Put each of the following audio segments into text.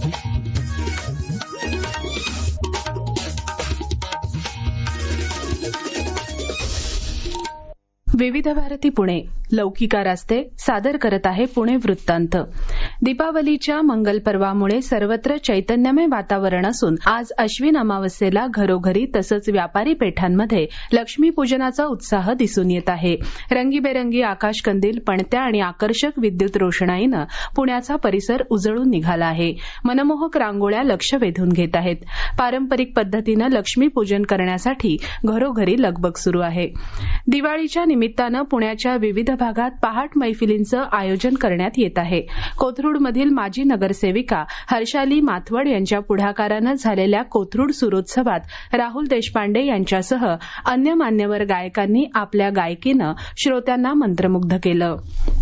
विविध भारती पुणे लौकिका रास्ते सादर करत आहे पुणे वृत्तांत. दीपावलीच्या मंगल पर्वामुळे सर्वत्र चैतन्यमय वातावरण असून आज अश्विन अमावस्येला घरोघरी तसंच व्यापारी पेठांमध्ये लक्ष्मीपूजनाचा उत्साह दिसून येत आहे. रंगीबेरंगी आकाशकंदील, पणत्या आणि आकर्षक विद्युत रोषणाईनं पुण्याचा परिसर उजळून निघाला आहे. मनमोहक रांगोळ्या लक्ष वेधून घेत आहेत. पारंपरिक पद्धतीनं लक्ष्मीपूजन करण्यासाठी घरोघरी लगबग सुरू आहे. दिवाळीच्या निमित्तानं पुण्याच्या विविध भागात पहाट मैफिलींचं आयोजन करण्यात येत आहे. कोथरूडमधील माजी नगरसेविका हर्षाली माथवड यांच्या पुढाकारानं झालेल्या कोथरूड सुरोत्सवात राहुल देशपांडे यांच्यासह अन्य मान्यवर गायकांनी आपल्या गायकीनं श्रोत्यांना मंत्रमुग्ध केलं.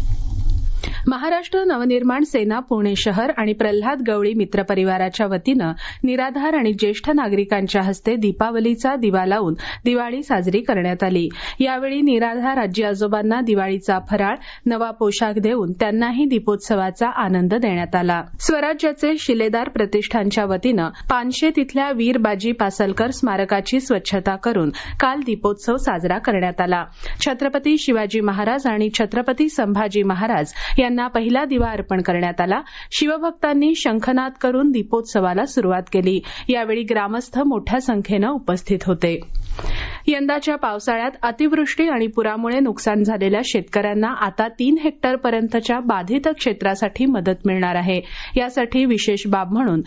महाराष्ट्र नवनिर्माण सेना पुणे शहर आणि प्रल्हाद गवळी मित्र परिवाराच्या वतीनं निराधार आणि ज्येष्ठ नागरिकांच्या हस्ते दीपावलीचा दिवा लावून दिवाळी साजरी करण्यात आली. यावेळी निराधार आजी आजोबांना दिवाळीचा फराळ, नवा पोशाख देऊन त्यांनाही दीपोत्सवाचा आनंद देण्यात आला. स्वराज्याचे शिलेदार प्रतिष्ठानच्या वतीनं पानशेत इथल्या वीर बाजी पासलकर स्मारकाची स्वच्छता करून काल दीपोत्सव साजरा करण्यात आला. छत्रपती शिवाजी महाराज आणि छत्रपती संभाजी महाराज यांना पहिला दिवा अर्पण करण्यात आला. शिवभक्तांनी शंखनाद करून दीपोत्सवाला सुरुवात केली. यावेळी ग्रामस्थ मोठ्या संख्येनं उपस्थित होते. यंदाच्या पावसाळ्यात अतिवृष्टी आणि पुरामुळे नुकसान झालेल्या शेतकऱ्यांना आता 3 हेक्टरपर्यंतच्या बाधित क्षेत्रासाठी मदत मिळणार आहे. यासाठी विशेष बाब म्हणून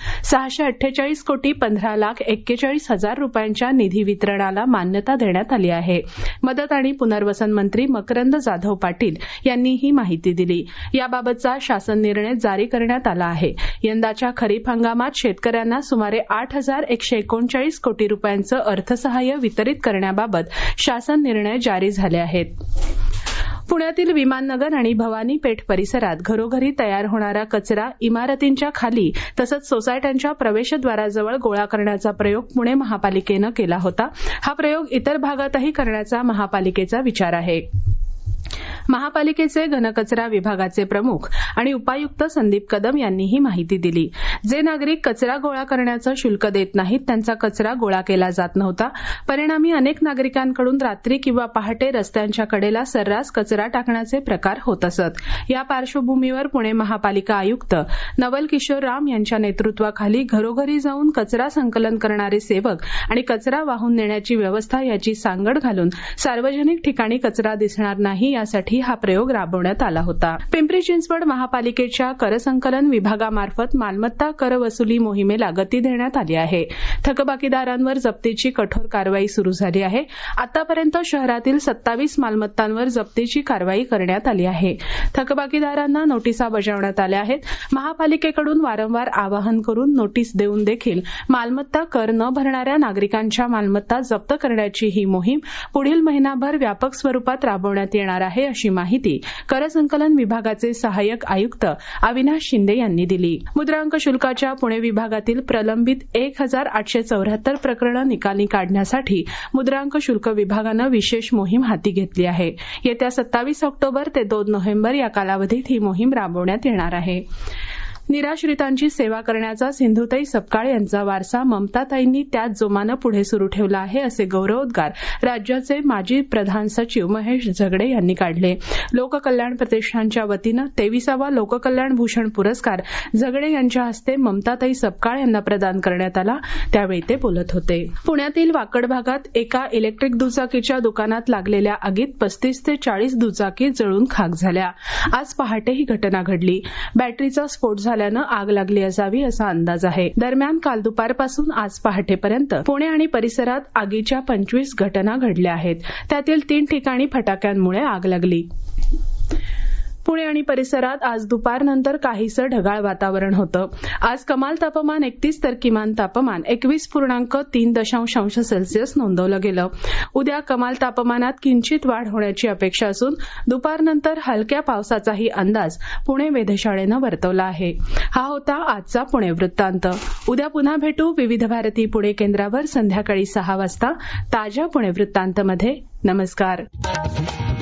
648 कोटी 15 लाख 41 हजार रुपयांच्या निधी वितरणाला मान्यता देण्यात आली आहे. मदत आणि पुनर्वसन मंत्री मकरंद जाधव पाटील यांनी ही माहिती दिली. याबाबतचा शासन निर्णय जारी करण्यात आला आहे. यंदाच्या खरीप हंगामात शेतकऱ्यांना सुमारे 8,139 कोटी रुपयांचं अर्थसहाय्य वितरित करण्याबाबत शासन निर्णय जारी झाले आहेत. पुण्यातील विमाननगर आणि भवानी पेठ परिसरात घरोघरी तयार होणारा कचरा इमारतींच्या खाली तसंच सोसायट्यांच्या प्रवेशद्वाराजवळ गोळा करण्याचा प्रयोग पुणे महापालिकेनं केला होता. हा प्रयोग इतर भागातही करण्याचा महापालिकेचा विचार आहे. महापालिकेचे घनकचरा विभागाचे प्रमुख आणि उपायुक्त संदीप कदम यांनी ही माहिती दिली. जे नागरिक कचरा गोळा करण्याचं शुल्क देत नाहीत त्यांचा कचरा गोळा केला जात नव्हता. परिणामी अनेक नागरिकांकडून रात्री किंवा पहाटे रस्त्यांच्या कडेला सर्रास कचरा टाकण्याचे प्रकार होत असत. या पार्श्वभूमीवर पुणे महापालिका आयुक्त नवल किशोर राम यांच्या नेतृत्वाखाली घरोघरी जाऊन कचरा संकलन करणारे सेवक आणि कचरा वाहून नेण्याची व्यवस्था याची सांगड घालून सार्वजनिक ठिकाणी कचरा दिसणार नाही यासाठी हा प्रयोग राबवण्यात आला होता. पिंपरी चिंचवड महापालिकेच्या करसंकलन विभागामार्फत मालमत्ता कर वसुली मोहिमेला गती देण्यात आली आहे. थकबाकीदारांवर जप्तीची कठोर कारवाई सुरू झाली आहे. आतापर्यंत शहरातील 27 मालमत्तांवर जप्तीची कारवाई करण्यात आली आहे. थकबाकीदारांना नोटिसा बजावण्यात आल्या आहेत. महापालिकेकडून वारंवार आवाहन करून नोटीस देऊन देखील मालमत्ता कर न भरणाऱ्या नागरिकांच्या मालमत्ता जप्त करण्याची ही मोहीम पुढील महिनाभर व्यापक स्वरूपात राबवण्यात येणार आहे अशी माहिती करसंकलन विभागाचे सहाय्यक आयुक्त अविनाश शिंदे यांनी दिली. मुद्रांक शुल्काच्या पुणे विभागातील प्रलंबित 1,874 प्रकरणं निकाली काढण्यासाठी मुद्रांक शुल्क विभागानं विशेष मोहीम हाती घेतली आहे. येत्या 27 ऑक्टोबर ते 2 नोव्हेंबर या कालावधीत ही मोहीम राबवण्यात येणार आहे. निराश्रितांची सेवा करण्याचा सिंधुताई सपकाळ यांचा वारसा ममताताईंनी त्याच जोमानं पुढे सुरू ठेवला आहे असे गौरवोद्गार राज्याचे माजी प्रधान सचिव महेश झगडे यांनी काढले. लोककल्याण प्रतिष्ठानच्या वतीनं 23वा लोककल्याण भूषण पुरस्कार झगडे यांच्या हस्ते ममताताई सपकाळ यांना प्रदान करण्यात आला. त्यावेळी ते बोलत होते. पुण्यातील वाकड भागात एका इलेक्ट्रिक दुचाकीच्या दुकानात लागलेल्या आगीत 35 ते 40 दुचाकी जळून खाक झाल्या. आज पहाटे ही घटना घडली. बॅटरीचा स्फोट झाल्यानं आग लागली असावी असा अंदाज आहे. दरम्यान काल दुपारपासून आज पहाटेपर्यंत पुणे आणि परिसरात आगीच्या 25 घटना घडल्या आहेत. त्यातील 3 ठिकाणी फटाक्यांमुळे आग लागली. पुणे आणि परिसरात आज दुपारनंतर काहीसं ढगाळ वातावरण होतं. आज कमाल तापमान 31 तर किमान तापमान 21.3 अंश सेल्सिअस नोंदवलं गेलं. उद्या कमाल तापमानात किंचित वाढ होण्याची अपेक्षा असून दुपारनंतर हलक्या पावसाचाही अंदाज पुणे वेधशाळेनं वर्तवला आहे. हा होता आजचा पुणे वृत्तांत. उद्या पुन्हा भेटू विविध भारती पुणे केंद्रावर संध्याकाळी 6 वाजता ताज्या पुणे वृत्तांतमध्ये. नमस्कार.